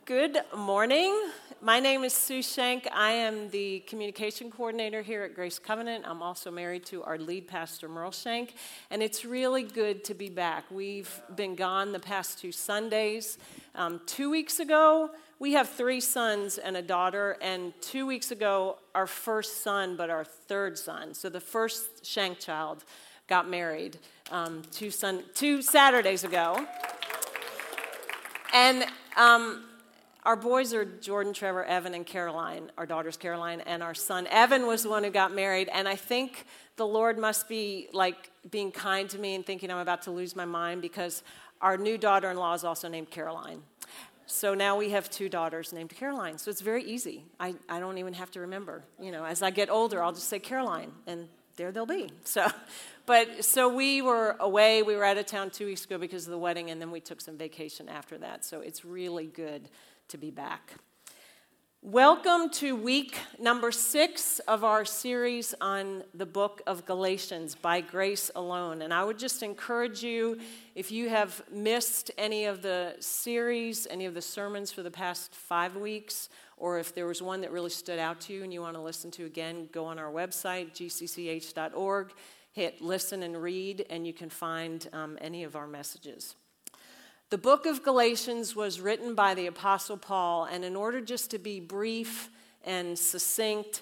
Good morning. My name is Sue Shank. I am the communication coordinator here at Grace Covenant. I'm also married to our lead pastor, Merle Shank, and it's really good to be back. We've been gone the past 2 Sundays. 2 weeks ago, we have 3 sons and a daughter, and 2 weeks ago, our first son, but our third son. So the first Shank child got married 2 Saturdays ago. And our boys are Jordan, Trevor, Evan, and Caroline. Our daughter's Caroline, and our son Evan was the one who got married. And I think the Lord must be like being kind to me and thinking I'm about to lose my mind because our new daughter-in-law is also named Caroline. So now we have 2 daughters named Caroline. So it's very easy. I don't even have to remember. You know, as I get older, I'll just say Caroline, and there they'll be. So we were away. We were out of town 2 weeks ago because of the wedding, and then we took some vacation after that. So it's really good to be back. Welcome to week number 6 of our series on the book of Galatians, By Grace Alone. And I would just encourage you, if you have missed any of the series, any of the sermons for the past 5 weeks, or if there was one that really stood out to you and you want to listen to again, go on our website, gcch.org, hit listen and read, and you can find any of our messages. The book of Galatians was written by the Apostle Paul, and in order just to be brief and succinct,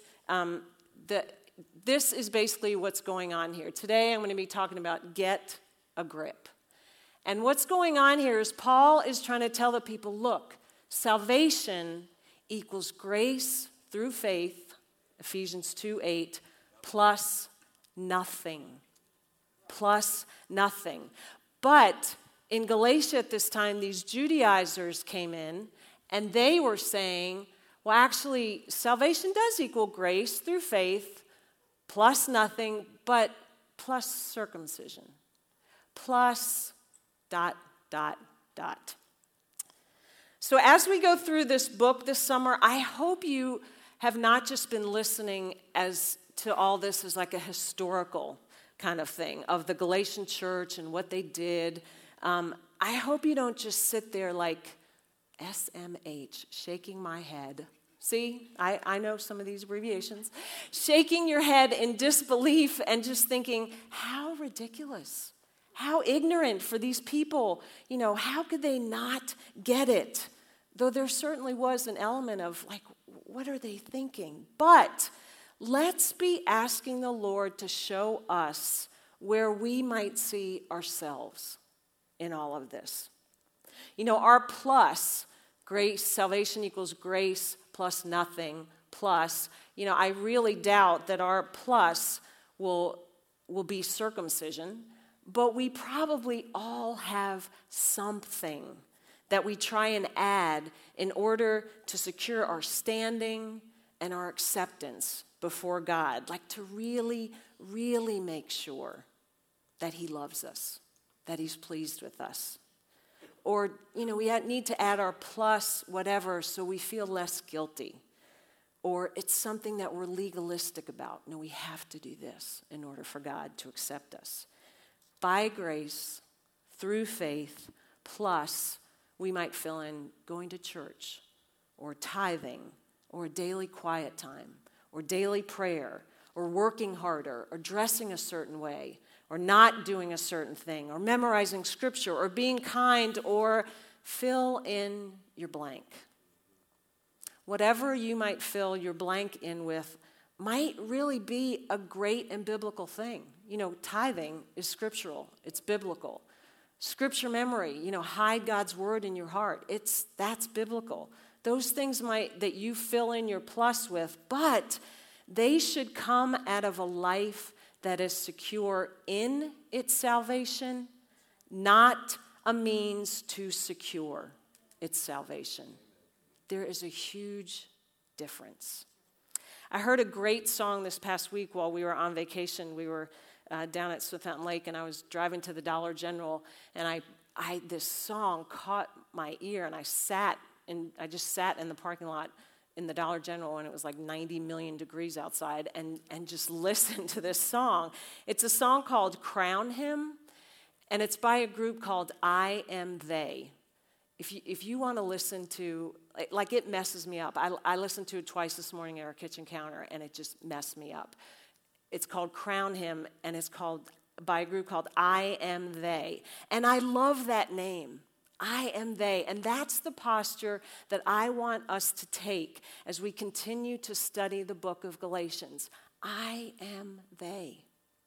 this is basically what's going on here. Today I'm going to be talking about get a grip. And what's going on here is Paul is trying to tell the people, look, salvation equals grace through faith, Ephesians 2:8, plus nothing. Plus nothing. But in Galatia at this time, these Judaizers came in, and they were saying, well, actually, salvation does equal grace through faith, plus nothing, but plus circumcision, plus ... So as we go through this book this summer, I hope you have not just been listening as to all this as like a historical kind of thing of the Galatian church and what they did. I hope you don't just sit there like SMH, shaking my head. See, I know some of these abbreviations. Shaking your head in disbelief and just thinking, how ridiculous, how ignorant for these people. You know, how could they not get it? Though there certainly was an element of like, what are they thinking? But let's be asking the Lord to show us where we might see ourselves in all of this. You know, our plus, grace, salvation equals grace plus nothing plus, you know, I really doubt that our plus will be circumcision, but we probably all have something that we try and add in order to secure our standing and our acceptance before God, like to really, really make sure that He loves us, that He's pleased with us. Or, you know, we need to add our plus whatever so we feel less guilty. Or it's something that we're legalistic about. No, we have to do this in order for God to accept us. By grace, through faith, plus we might fill in going to church, or tithing, or a daily quiet time, or daily prayer, or working harder, or dressing a certain way, or not doing a certain thing, or memorizing scripture, or being kind, or fill in your blank. Whatever you might fill your blank in with might really be a great and biblical thing. You know, tithing is scriptural. It's biblical. Scripture memory, you know, hide God's word in your heart. That's biblical. Those things that you fill in your plus with, but they should come out of a life that is secure in its salvation, not a means to secure its salvation. There is a huge difference. I heard a great song this past week while we were on vacation. We were down at Smith Mountain Lake, and I was driving to the Dollar General, and this song caught my ear, and I just sat in the parking lot in the Dollar General when it was like 90 million degrees outside and just listened to this song. It's a song called Crown Him, and it's by a group called I Am They. if you want to listen to, like it messes me up. I listened to it twice this morning at our kitchen counter, and it just messed me up. It's called Crown Him, and it's called by a group called I Am They. And I love that name. I am they. And that's the posture that I want us to take as we continue to study the book of Galatians. I am they.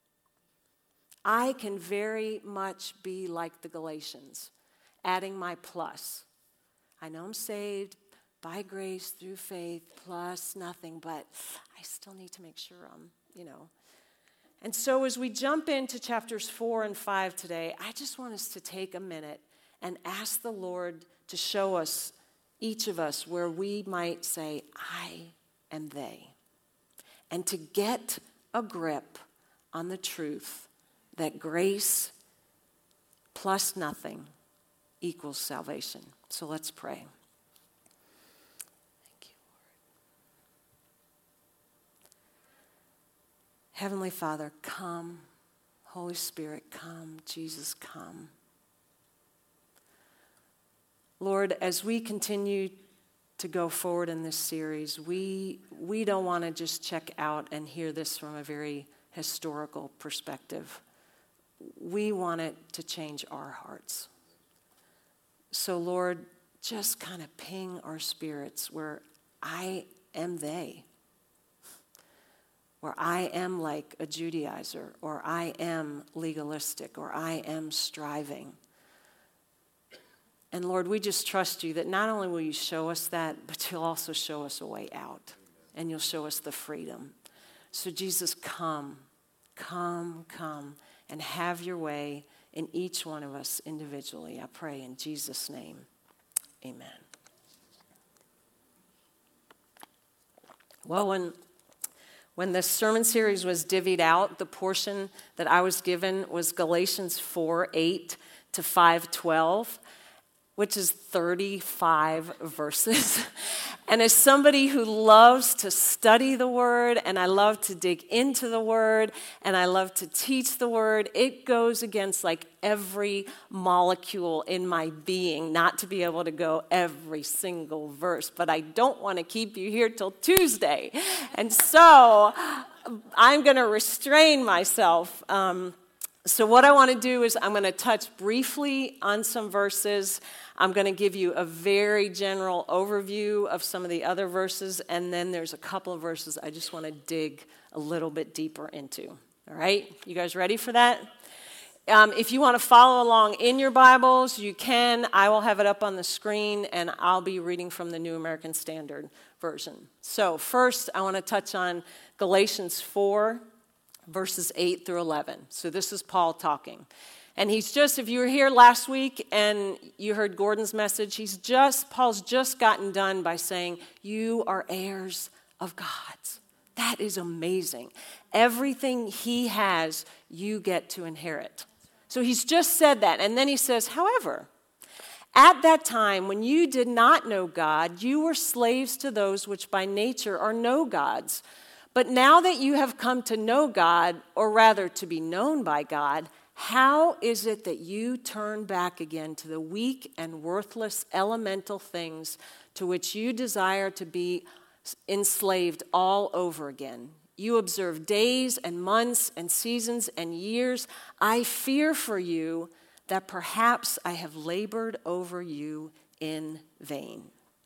I can very much be like the Galatians, adding my plus. I know I'm saved by grace through faith plus nothing, but I still need to make sure I'm, And so as we jump into chapters 4 and 5 today, I just want us to take a minute and ask the Lord to show us, each of us, where we might say, I am they. And to get a grip on the truth that grace plus nothing equals salvation. So let's pray. Thank you, Lord. Heavenly Father, come. Holy Spirit, come. Jesus, come. Lord, as we continue to go forward in this series, we don't want to just check out and hear this from a very historical perspective. We want it to change our hearts. So, Lord, just kind of ping our spirits where I am they, where I am like a Judaizer, or I am legalistic, or I am striving. And Lord, we just trust you that not only will you show us that, but you'll also show us a way out. And you'll show us the freedom. So Jesus, come, and have your way in each one of us individually. I pray in Jesus' name, amen. Well, when this sermon series was divvied out, the portion that I was given was Galatians 4:8 to 5:12. Which is 35 verses. And as somebody who loves to study the word, and I love to dig into the word, and I love to teach the word, it goes against like every molecule in my being not to be able to go every single verse. But I don't want to keep you here till Tuesday. And so I'm going to restrain myself. So what I want to do is I'm going to touch briefly on some verses. I'm going to give you a very general overview of some of the other verses, and then there's a couple of verses I just want to dig a little bit deeper into. All right? You guys ready for that? If you want to follow along in your Bibles, you can. I will have it up on the screen, and I'll be reading from the New American Standard Version. So first, I want to touch on Galatians 4, verses 8 through 11. So this is Paul talking. And he's just, if you were here last week and you heard Gordon's message, Paul's just gotten done by saying, you are heirs of God. That is amazing. Everything he has, you get to inherit. So he's just said that. And then he says, however, at that time when you did not know God, you were slaves to those which by nature are no gods. But now that you have come to know God, or rather to be known by God, how is it that you turn back again to the weak and worthless elemental things to which you desire to be enslaved all over again? You observe days and months and seasons and years. I fear for you that perhaps I have labored over you in vain.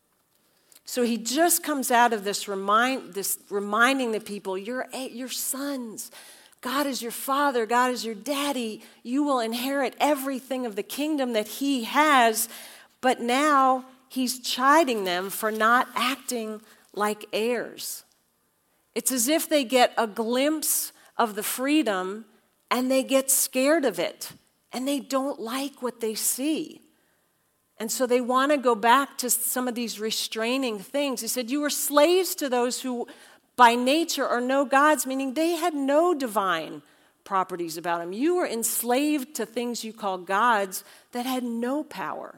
So he just comes out of this reminding the people, you're sons. God is your father. God is your daddy. You will inherit everything of the kingdom that he has. But now he's chiding them for not acting like heirs. It's as if they get a glimpse of the freedom and they get scared of it. And they don't like what they see. And so they want to go back to some of these restraining things. He said, you were slaves to those who by nature are no gods, meaning they had no divine properties about them. You were enslaved to things you call gods that had no power.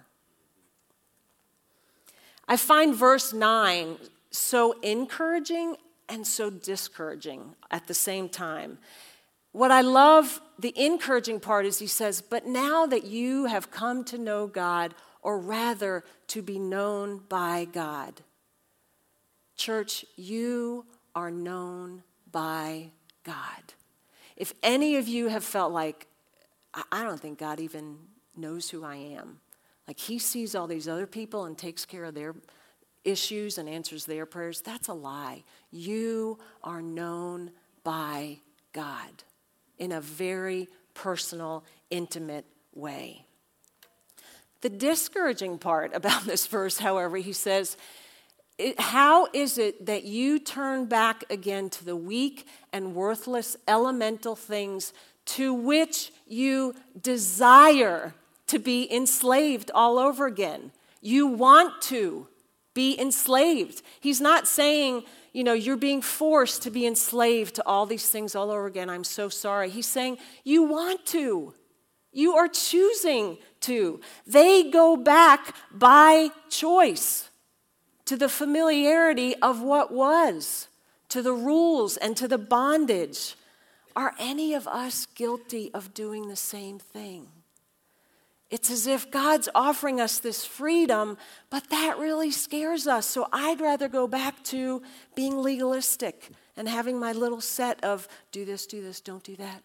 I find verse 9 so encouraging and so discouraging at the same time. What I love, the encouraging part is he says, but now that you have come to know God, or rather to be known by God. Church, you are known by God. If any of you have felt like, I don't think God even knows who I am, like he sees all these other people and takes care of their issues and answers their prayers, that's a lie. You are known by God in a very personal, intimate way. The discouraging part about this verse, however, he says, how is it that you turn back again to the weak and worthless elemental things to which you desire to be enslaved all over again? You want to be enslaved. He's not saying, you're being forced to be enslaved to all these things all over again. I'm so sorry. He's saying you want to. You are choosing to. They go back by choice to the familiarity of what was, to the rules and to the bondage. Are any of us guilty of doing the same thing? It's as if God's offering us this freedom, but that really scares us. So I'd rather go back to being legalistic and having my little set of do this, don't do that.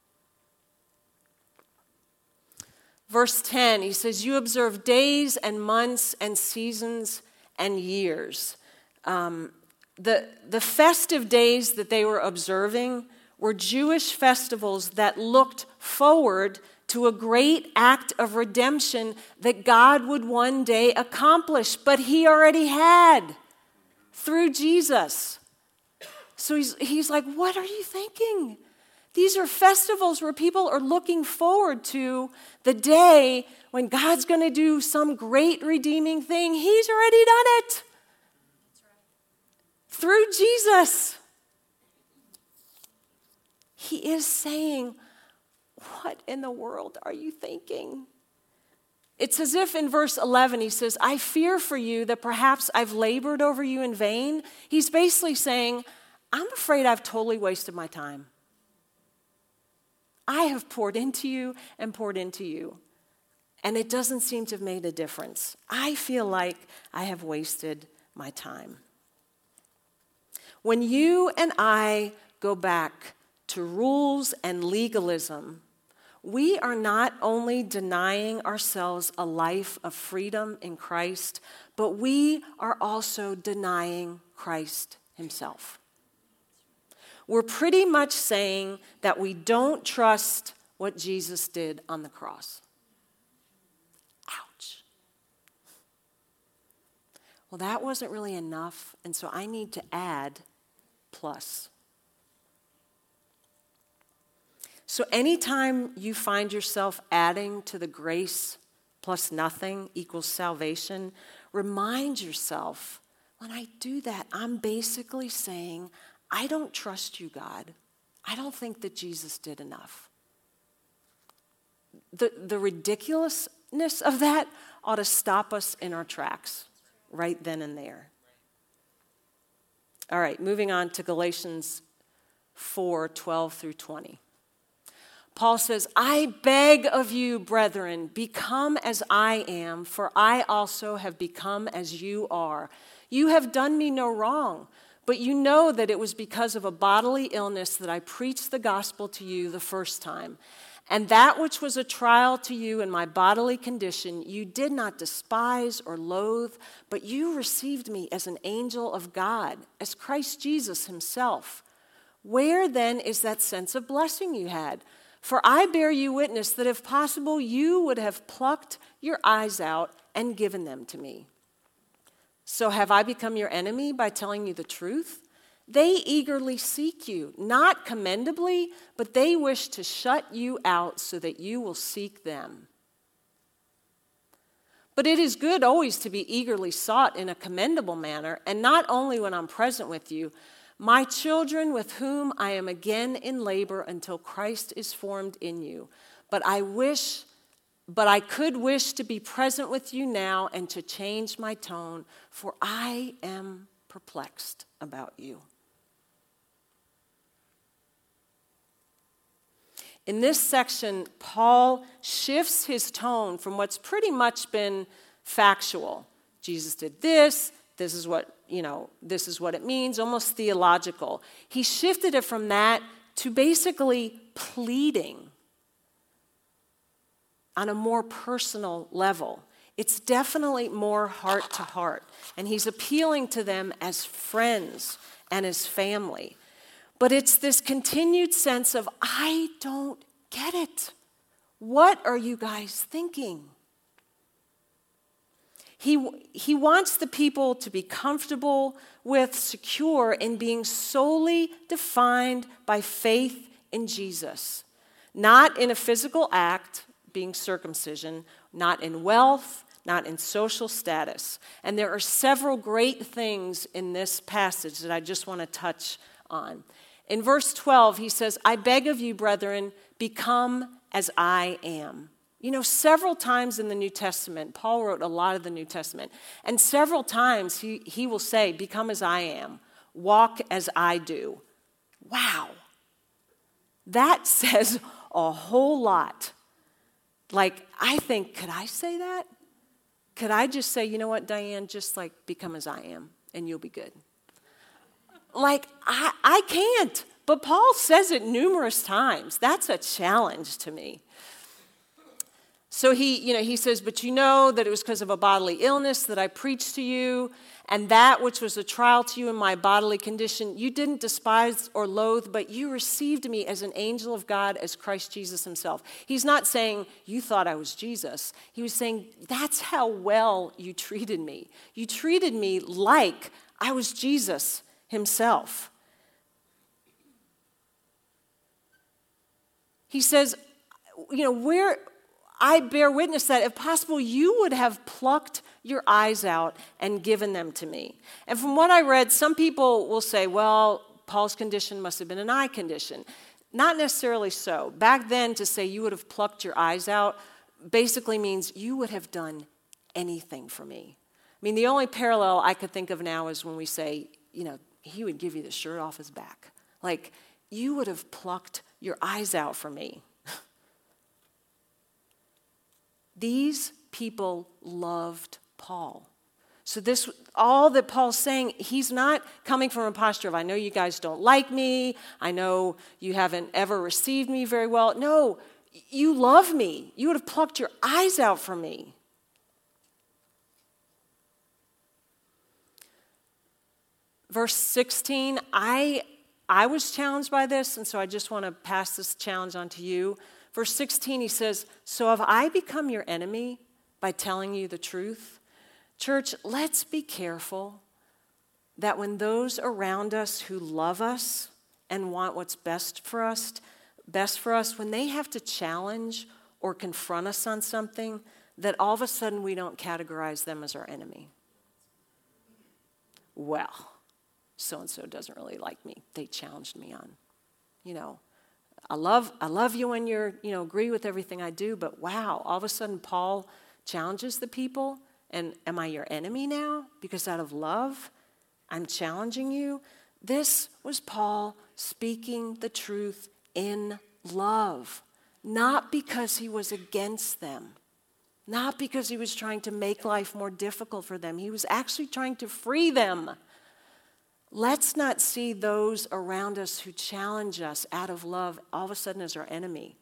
Verse 10, he says, you observe days and months and seasons and years. The festive days that they were observing were Jewish festivals that looked forward to a great act of redemption that God would one day accomplish, but he already had through Jesus. So he's like, what are you thinking? These are festivals where people are looking forward to the day when God's going to do some great redeeming thing. He's already done it. Through Jesus. He is saying, what in the world are you thinking? It's as if in verse 11 he says, I fear for you that perhaps I've labored over you in vain. He's basically saying, I'm afraid I've totally wasted my time. I have poured into you and poured into you, and it doesn't seem to have made a difference. I feel like I have wasted my time. When you and I go back to rules and legalism, we are not only denying ourselves a life of freedom in Christ, but we are also denying Christ himself. We're pretty much saying that we don't trust what Jesus did on the cross. Ouch. Well, that wasn't really enough, and so I need to add plus. So anytime you find yourself adding to the grace plus nothing equals salvation, remind yourself, when I do that, I'm basically saying, I don't trust you, God. I don't think that Jesus did enough. The ridiculousness of that ought to stop us in our tracks right then and there. All right, moving on to Galatians 4:12 through 20. Paul says, I beg of you, brethren, become as I am, for I also have become as you are. You have done me no wrong, but you know that it was because of a bodily illness that I preached the gospel to you the first time. And that which was a trial to you in my bodily condition, you did not despise or loathe, but you received me as an angel of God, as Christ Jesus himself. Where then is that sense of blessing you had? For I bear you witness that if possible, you would have plucked your eyes out and given them to me. So have I become your enemy by telling you the truth? They eagerly seek you, not commendably, but they wish to shut you out so that you will seek them. But it is good always to be eagerly sought in a commendable manner, and not only when I'm present with you, my children with whom I am again in labor until Christ is formed in you. But I could wish to be present with you now and to change my tone, for I am perplexed about you. In this section, Paul shifts his tone from what's pretty much been factual. Jesus did this. This is what, this is what it means, almost theological. He shifted it from that to basically pleading on a more personal level. It's definitely more heart to heart. And he's appealing to them as friends and as family. But it's this continued sense of, I don't get it. What are you guys thinking? He wants the people to be comfortable with, secure in being solely defined by faith in Jesus. Not in a physical act, being circumcision, not in wealth, not in social status. And there are several great things in this passage that I just want to touch on. In verse 12, he says, I beg of you, brethren, become as I am. Several times in the New Testament, Paul wrote a lot of the New Testament, and several times he will say, become as I am, walk as I do. Wow. That says a whole lot. Like, I think, could I say that? Could I just say, you know what, Diane, just like become as I am, and you'll be good. Like, I can't, but Paul says it numerous times. That's a challenge to me. So he says, but you know that it was because of a bodily illness that I preached to you, and that which was a trial to you in my bodily condition, you didn't despise or loathe, but you received me as an angel of God, as Christ Jesus himself. He's not saying, you thought I was Jesus. He was saying, that's how well you treated me. You treated me like I was Jesus himself. He says, I bear witness that, if possible, you would have plucked your eyes out and given them to me. And from what I read, some people will say, well, Paul's condition must have been an eye condition. Not necessarily so. Back then, to say you would have plucked your eyes out basically means you would have done anything for me. I mean, the only parallel I could think of now is when we say, he would give you the shirt off his back. Like, you would have plucked your eyes out for me. These people loved Paul. So this, all that Paul's saying, he's not coming from a posture of, I know you guys don't like me. I know you haven't ever received me very well. No, you love me. You would have plucked your eyes out for me. Verse 16, I was challenged by this, and so I just want to pass this challenge on to you. Verse 16, he says, so have I become your enemy by telling you the truth? Church, let's be careful that when those around us who love us and want what's best for us, when they have to challenge or confront us on something, that all of a sudden we don't categorize them as our enemy. Well, so-and-so doesn't really like me. They challenged me on, I love you when you're, agree with everything I do, but wow, all of a sudden Paul challenges the people, and am I your enemy now? Because out of love, I'm challenging you. This was Paul speaking the truth in love, not because he was against them, not because he was trying to make life more difficult for them. He was actually trying to free them. Let's not see those around us who challenge us out of love all of a sudden as our enemy.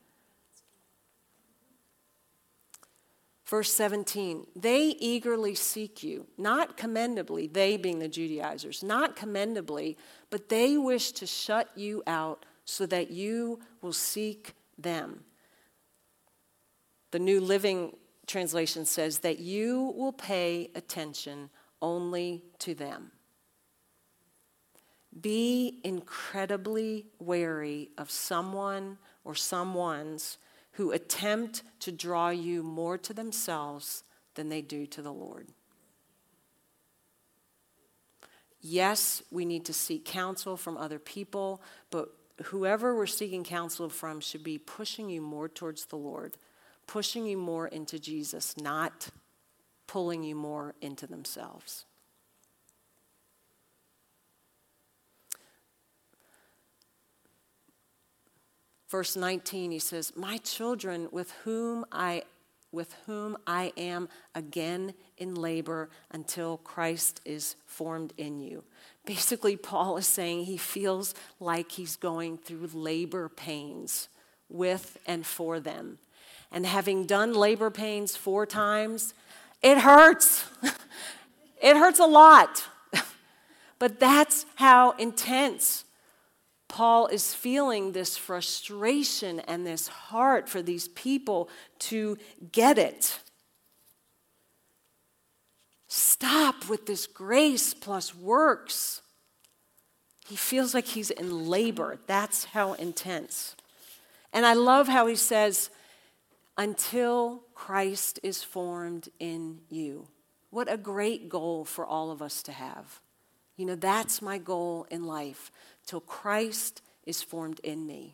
Verse 17, they eagerly seek you, not commendably, they being the Judaizers, not commendably, but they wish to shut you out so that you will seek them. The New Living Translation says that you will pay attention only to them. Be incredibly wary of someone or someones who attempt to draw you more to themselves than they do to the Lord. Yes, we need to seek counsel from other people, but whoever we're seeking counsel from should be pushing you more towards the Lord, pushing you more into Jesus, not pulling you more into themselves. Verse 19, he says, my children with whom I am again in labor until Christ is formed in you. Basically, Paul is saying he feels like he's going through labor pains with and for them. And having done labor pains 4 times, it hurts. It hurts a lot. But that's how intense Paul is feeling, this frustration and this heart for these people to get it. Stop with this grace plus works. He feels like he's in labor. That's how intense. And I love how he says, until Christ is formed in you. What a great goal for all of us to have. You know, that's my goal in life, till Christ is formed in me.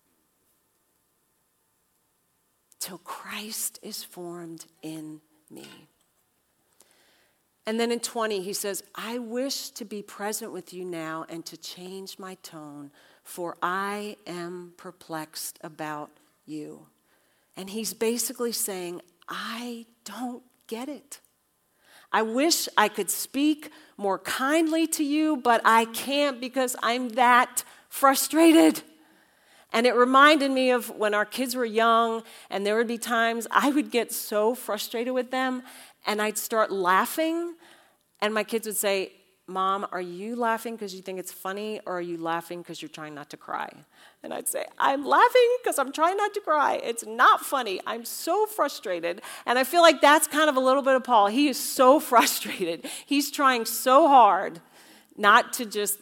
Till Christ is formed in me. And then in 20, he says, I wish to be present with you now and to change my tone, for I am perplexed about you. And he's basically saying, I don't get it. I wish I could speak more kindly to you, but I can't because I'm that frustrated. And it reminded me of when our kids were young, and there would be times I would get so frustrated with them, and I'd start laughing, and my kids would say, Mom, are you laughing because you think it's funny, or are you laughing because you're trying not to cry? And I'd say, I'm laughing because I'm trying not to cry. It's not funny. I'm so frustrated. And I feel like that's kind of a little bit of Paul. He is so frustrated. He's trying so hard not to just,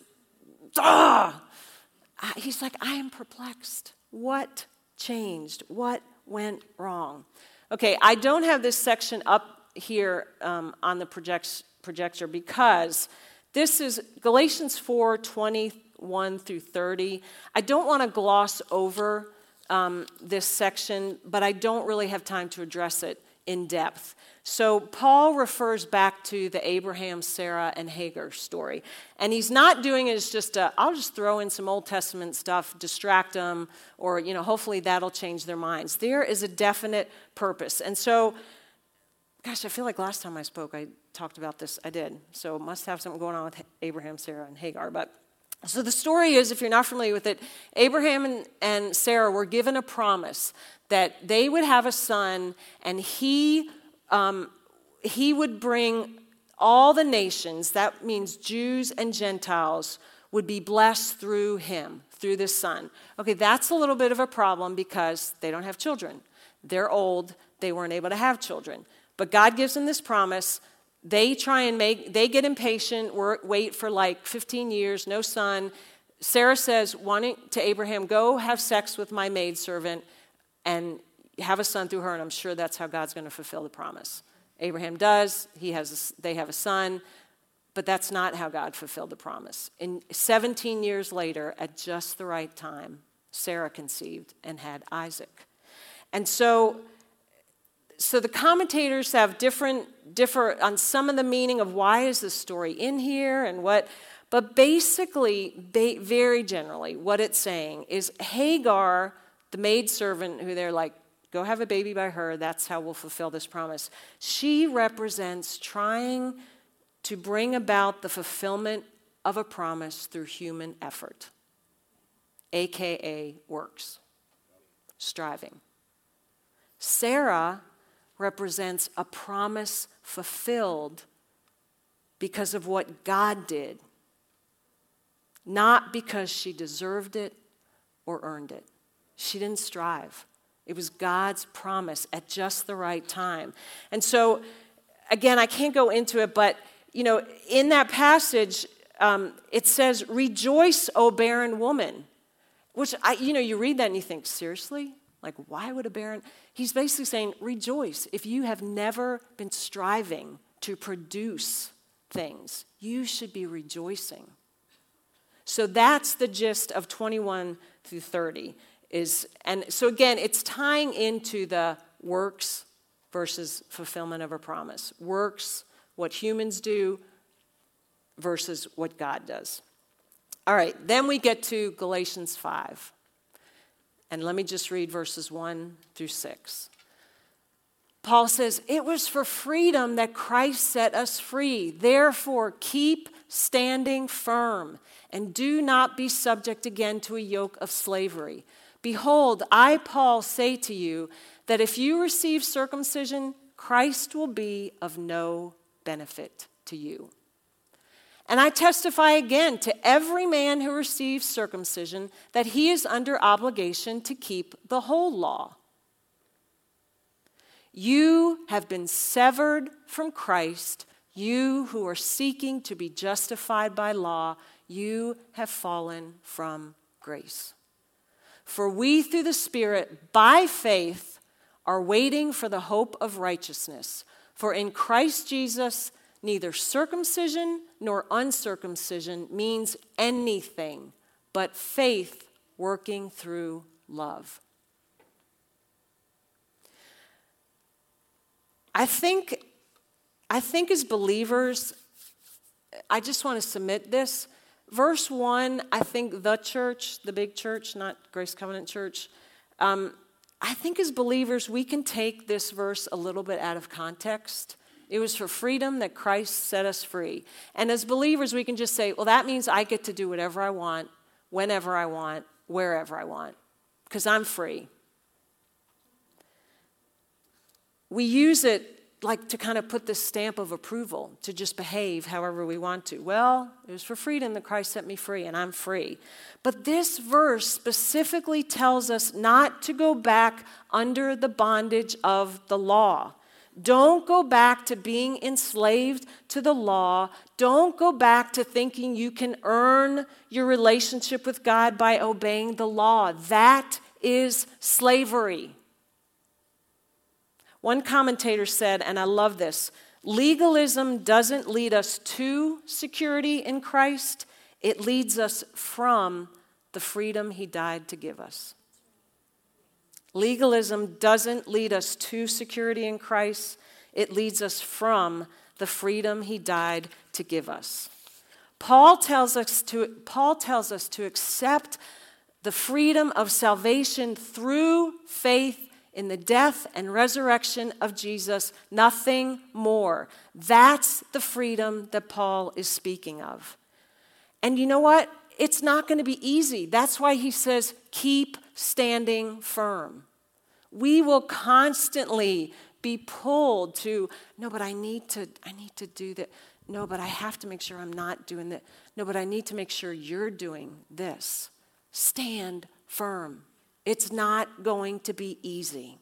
he's like, I am perplexed. What changed? What went wrong? Okay, I don't have this section up here on the projector because this is Galatians 4:21 through 30. I don't want to gloss over this section, but I don't really have time to address it in depth. So Paul refers back to the Abraham, Sarah, and Hagar story. And he's not doing it as just I'll just throw in some Old Testament stuff, distract them, or, hopefully that'll change their minds. There is a definite purpose. And so, gosh, I feel like last time I spoke, I talked about this. I did. So must have something going on with Abraham, Sarah, and Hagar. So the story is, if you're not familiar with it, Abraham and Sarah were given a promise that they would have a son, and he would bring all the nations, that means Jews and Gentiles, would be blessed through him, through this son. Okay, that's a little bit of a problem because they don't have children. They're old. They weren't able to have children. But God gives them this promise. They get impatient, wait for like 15 years, no son. Sarah says, to Abraham, go have sex with my maidservant and have a son through her, and I'm sure that's how God's going to fulfill the promise. Abraham does. They have a son, but that's not how God fulfilled the promise. 17 years later, at just the right time, Sarah conceived and had Isaac. And so the commentators have differ on some of the meaning of why is this story in here and what, but basically, very generally, what it's saying is Hagar, the maidservant, who they're like, go have a baby by her, that's how we'll fulfill this promise. She represents trying to bring about the fulfillment of a promise through human effort, aka works, striving. Sarah represents a promise fulfilled because of what God did, not because she deserved it or earned it. She didn't strive. It was God's promise at just the right time. And so, again, I can't go into it, but, in that passage, it says, rejoice, O barren woman, which, you read that and you think, seriously? Like, why would a barren? He's basically saying, rejoice. If you have never been striving to produce things, you should be rejoicing. So that's the gist of 21 through 30. And so again, it's tying into the works versus fulfillment of a promise. Works, what humans do, versus what God does. All right, then we get to Galatians 5. And let me just read verses 1 through 6. Paul says, it was for freedom that Christ set us free. Therefore, keep standing firm and do not be subject again to a yoke of slavery. Behold, I, Paul, say to you that if you receive circumcision, Christ will be of no benefit to you. And I testify again to every man who receives circumcision that he is under obligation to keep the whole law. You have been severed from Christ, you who are seeking to be justified by law, you have fallen from grace. For we through the Spirit, by faith, are waiting for the hope of righteousness. For in Christ Jesus, neither circumcision nor uncircumcision means anything, but faith working through love. I think as believers, I just want to submit this. Verse 1, I think the church, the big church, not Grace Covenant Church, I think as believers, we can take this verse a little bit out of context. It was for freedom that Christ set us free. And as believers, we can just say, well, that means I get to do whatever I want, whenever I want, wherever I want, because I'm free. We use it like to kind of put this stamp of approval, to just behave however we want to. Well, it was for freedom that Christ set me free, and I'm free. But this verse specifically tells us not to go back under the bondage of the law. Don't go back to being enslaved to the law. Don't go back to thinking you can earn your relationship with God by obeying the law. That is slavery. One commentator said, and I love this, legalism doesn't lead us to security in Christ, it leads us from the freedom he died to give us. Legalism doesn't lead us to security in Christ, it leads us from the freedom he died to give us. Paul tells us to accept the freedom of salvation through faith in the death and resurrection of Jesus, nothing more. That's the freedom that Paul is speaking of. And you know what? It's not going to be easy. That's why he says, keep standing firm. We will constantly be pulled to, no, but I need to do that. No, but I have to make sure I'm not doing that. No, but I need to make sure you're doing this. Stand firm. It's not going to be easy.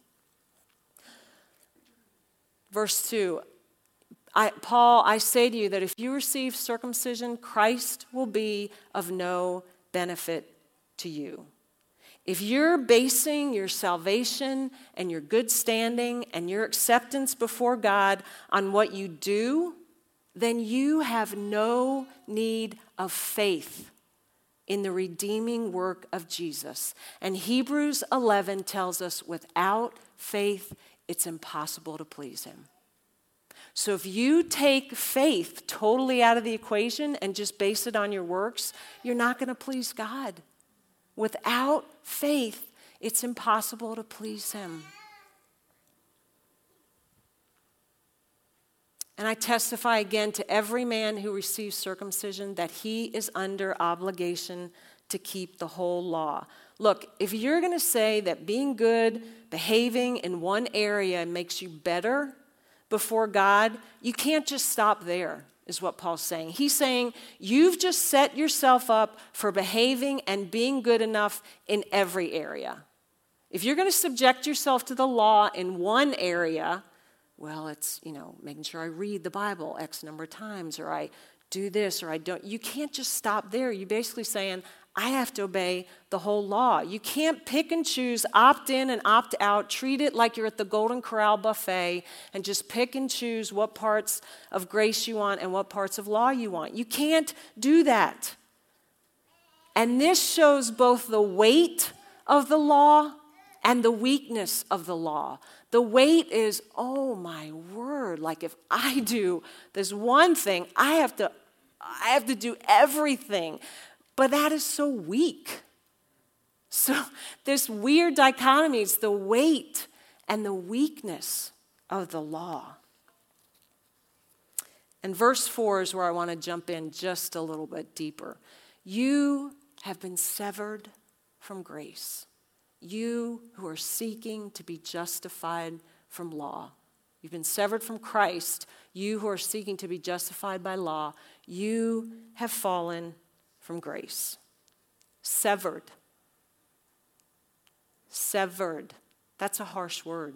Verse 2, Paul, I say to you that if you receive circumcision, Christ will be of no benefit to you. If you're basing your salvation and your good standing and your acceptance before God on what you do, then you have no need of faith in the redeeming work of Jesus. And Hebrews 11 tells us without faith, it's impossible to please him. So if you take faith totally out of the equation and just base it on your works, you're not going to please God. Without faith, it's impossible to please him. And I testify again to every man who receives circumcision that he is under obligation to keep the whole law. Look, if you're going to say that being good, behaving in one area makes you better before God, you can't just stop there, is what Paul's saying. He's saying you've just set yourself up for behaving and being good enough in every area. If you're going to subject yourself to the law in one area, well, it's, making sure I read the Bible X number of times, or I do this, or I don't. You can't just stop there. You're basically saying, I have to obey the whole law. You can't pick and choose, opt in and opt out, treat it like you're at the Golden Corral buffet, and just pick and choose what parts of grace you want and what parts of law you want. You can't do that. And this shows both the weight of the law and the weakness of the law. The weight is, oh my word, like if I do this one thing, I have to do everything. But that is so weak. So this weird dichotomy is the weight and the weakness of the law. And verse 4 is where I want to jump in just a little bit deeper. You have been severed from grace. You who are seeking to be justified from law. You've been severed from Christ. You who are seeking to be justified by law. You have fallen from grace. Severed. Severed. That's a harsh word.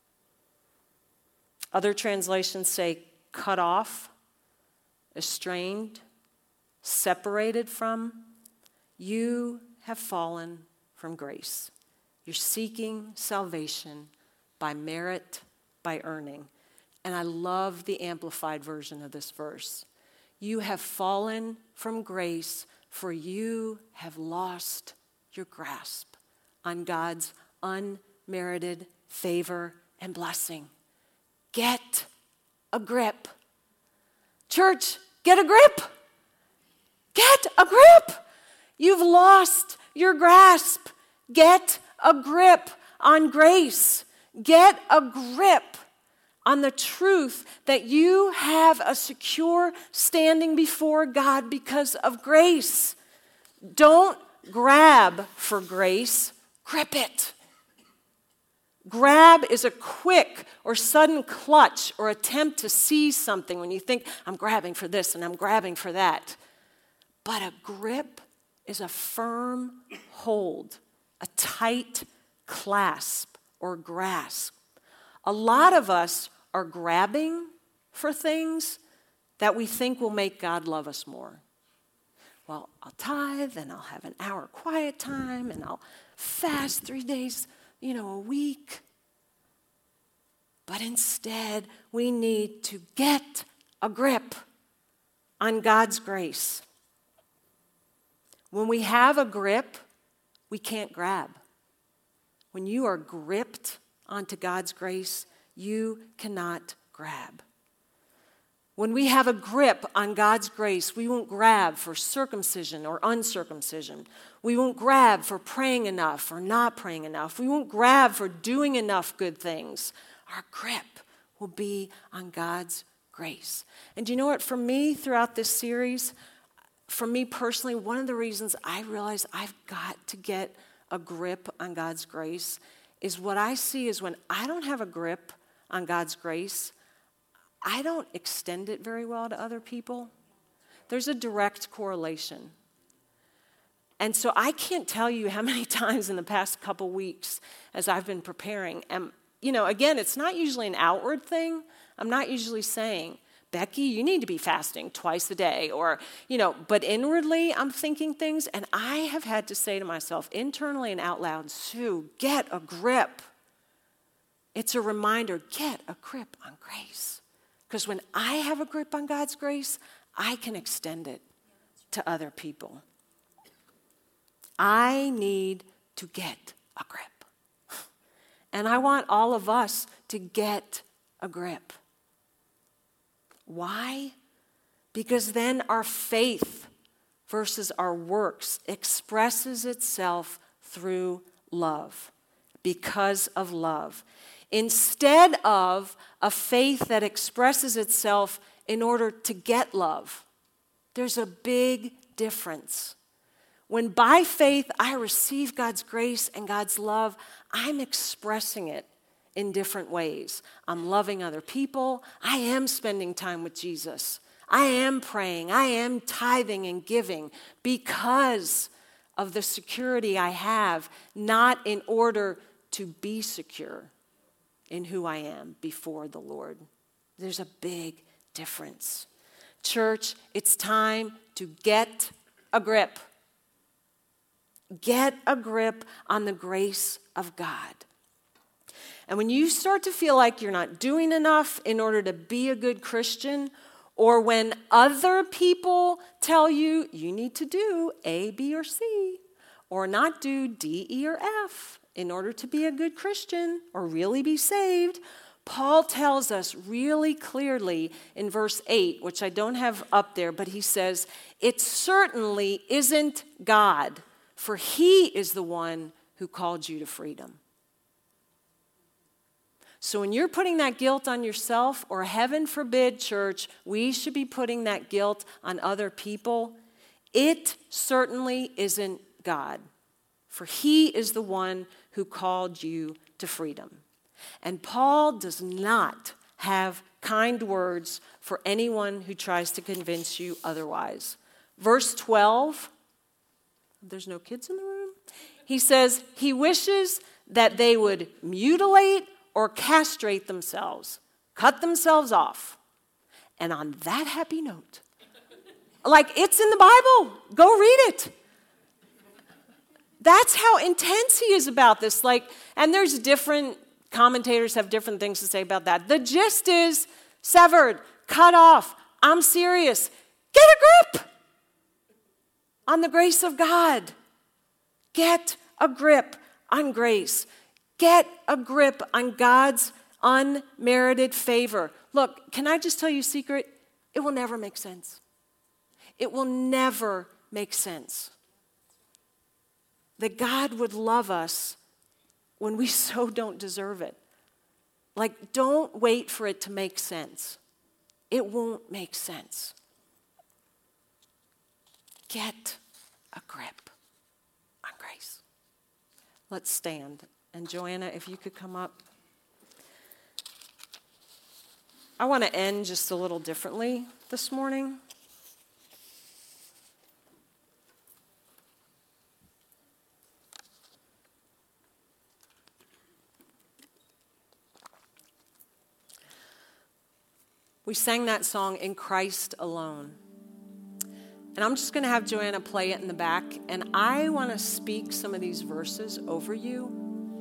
Other translations say cut off, estranged, separated from. You have fallen from grace. You're seeking salvation by merit, by earning. And I love the amplified version of this verse. You have fallen from grace, for you have lost your grasp on God's unmerited favor and blessing. Get a grip. Church, get a grip. Get a grip. You've lost your grasp. Get a grip on grace. Get a grip on the truth that you have a secure standing before God because of grace. Don't grab for grace, grip it. Grab is a quick or sudden clutch or attempt to seize something when you think, I'm grabbing for this and I'm grabbing for that. But a grip is a firm hold, a tight clasp or grasp. A lot of us are grabbing for things that we think will make God love us more. Well, I'll tithe and I'll have an hour quiet time and I'll fast 3 days, a week. But instead, we need to get a grip on God's grace. When we have a grip, we can't grab. When you are gripped onto God's grace, you cannot grab. When we have a grip on God's grace, we won't grab for circumcision or uncircumcision. We won't grab for praying enough or not praying enough. We won't grab for doing enough good things. Our grip will be on God's grace. And do you know what? For me, throughout this series, for me personally, one of the reasons I realize I've got to get a grip on God's grace is what I see is when I don't have a grip on God's grace, I don't extend it very well to other people. There's a direct correlation. And so I can't tell you how many times in the past couple weeks as I've been preparing, and again, it's not usually an outward thing. I'm not usually saying, Becky, you need to be fasting twice a day, or, but inwardly I'm thinking things, and I have had to say to myself internally and out loud, Sue, get a grip. It's a reminder, get a grip on grace. Because when I have a grip on God's grace, I can extend it to other people. I need to get a grip. And I want all of us to get a grip. Why? Because then our faith versus our works expresses itself through love, because of love. Instead of a faith that expresses itself in order to get love. There's a big difference. When by faith I receive God's grace and God's love, I'm expressing it in different ways. I'm loving other people. I am spending time with Jesus. I am praying. I am tithing and giving because of the security I have, not in order to be secure in who I am before the Lord. There's a big difference. Church, it's time to get a grip. Get a grip on the grace of God. And when you start to feel like you're not doing enough in order to be a good Christian, or when other people tell you you need to do A, B, or C, or not do D, E, or F in order to be a good Christian or really be saved, Paul tells us really clearly in verse 8, which I don't have up there, but he says, it certainly isn't God, for he is the one who called you to freedom. So when you're putting that guilt on yourself, or heaven forbid, church, we should be putting that guilt on other people, it certainly isn't God. For he is the one who called you to freedom. And Paul does not have kind words for anyone who tries to convince you otherwise. Verse 12, there's no kids in the room. He says, he wishes that they would mutilate or castrate themselves, cut themselves off. And on that happy note, like it's in the Bible, go read it. That's how intense he is about this. And there's different commentators have different things to say about that. The gist is severed, cut off. I'm serious. Get a grip on the grace of God. Get a grip on grace. Get a grip on God's unmerited favor. Look, can I just tell you a secret? It will never make sense. It will never make sense that God would love us when we so don't deserve it. Don't wait for it to make sense. It won't make sense. Get a grip on grace. Let's stand. And Joanna, if you could come up. I want to end just a little differently this morning. We sang that song, In Christ Alone. And I'm just going to have Joanna play it in the back. And I want to speak some of these verses over you.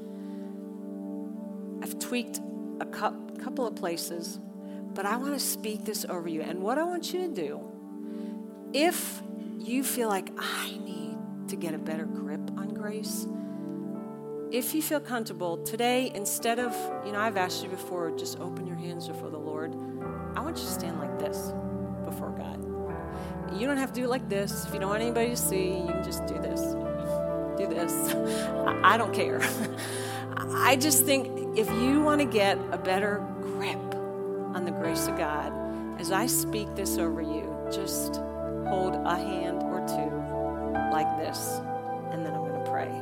I've tweaked a couple of places, but I want to speak this over you. And what I want you to do, if you feel like I need to get a better grip on grace, if you feel comfortable today, instead of, I've asked you before, just open your hands before the Lord. I want you to stand like this before God. You don't have to do it like this. If you don't want anybody to see, you can just do this. Do this. I don't care. I just think if you want to get a better grip on the grace of God, as I speak this over you, just hold a hand or two like this, and then I'm going to pray.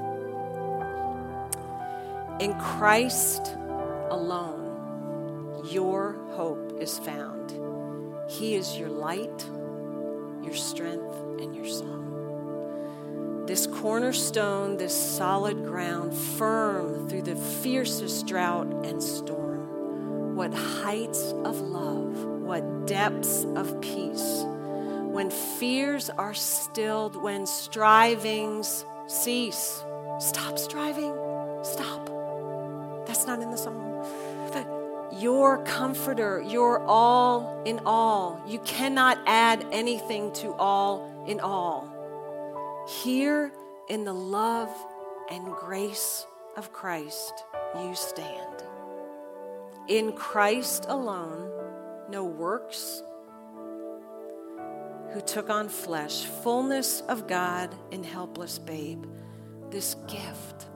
In Christ alone, your hope is found. He is your light, your strength, and your song. This cornerstone, this solid ground, firm through the fiercest drought and storm. What heights of love, what depths of peace. When fears are stilled, when strivings cease. Stop striving. Stop. That's not in the song. Your comforter, your all in all. You cannot add anything to all in all. Here in the love and grace of Christ, you stand. In Christ alone, no works, who took on flesh, fullness of God in helpless babe. This gift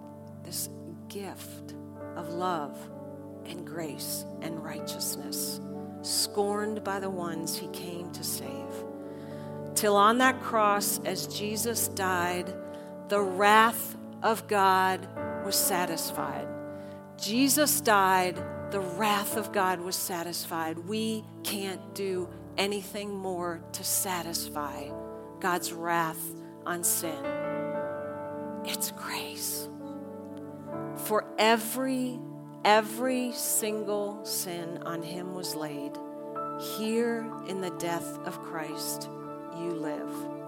of love and grace and righteousness, scorned by the ones he came to save. Till on that cross, as Jesus died, the wrath of God was satisfied. Jesus died, the wrath of God was satisfied. We can't do anything more to satisfy God's wrath on sin. It's grace. For every single sin on him was laid. Here in the death of Christ, you live.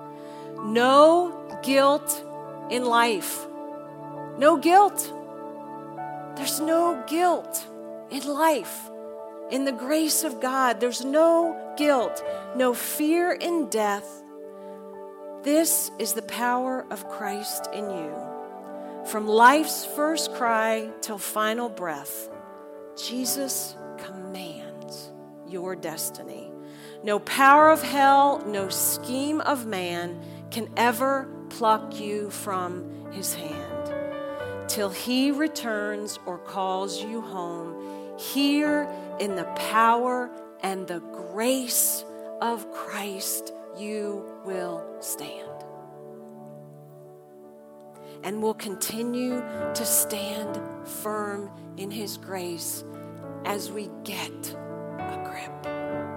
No guilt in life. No guilt. There's no guilt in life. In the grace of God, there's no guilt, no fear in death. This is the power of Christ in you. From life's first cry till final breath, Jesus commands your destiny. No power of hell, no scheme of man can ever pluck you from his hand. till he returns or calls you home. Here in the power and the grace of Christ, you will stand. And will continue to stand firm in his grace as we get a grip.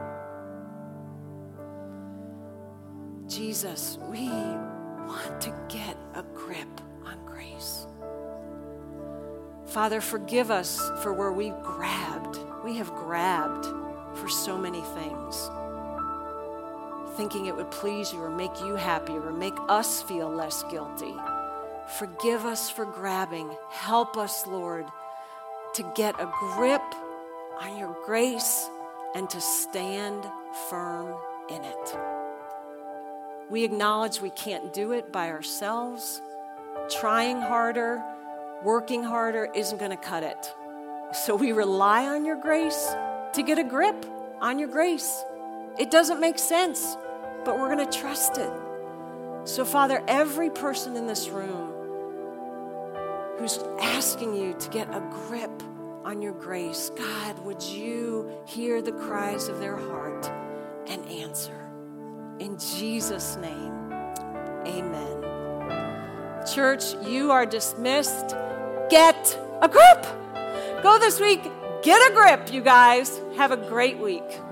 Jesus, we want to get a grip on grace. Father, forgive us for where we have grabbed for so many things, thinking it would please you or make you happier or make us feel less guilty. Forgive us for grabbing. Help us, Lord, to get a grip on your grace and to stand firm in it. We acknowledge we can't do it by ourselves. Trying harder, working harder isn't going to cut it. So we rely on your grace to get a grip on your grace. It doesn't make sense, but we're going to trust it. So, Father, every person in this room who's asking you to get a grip on your grace, God, would you hear the cries of their heart and answer? In Jesus' name, amen. Church, you are dismissed. Get a grip. Go this week. Get a grip, you guys. Have a great week.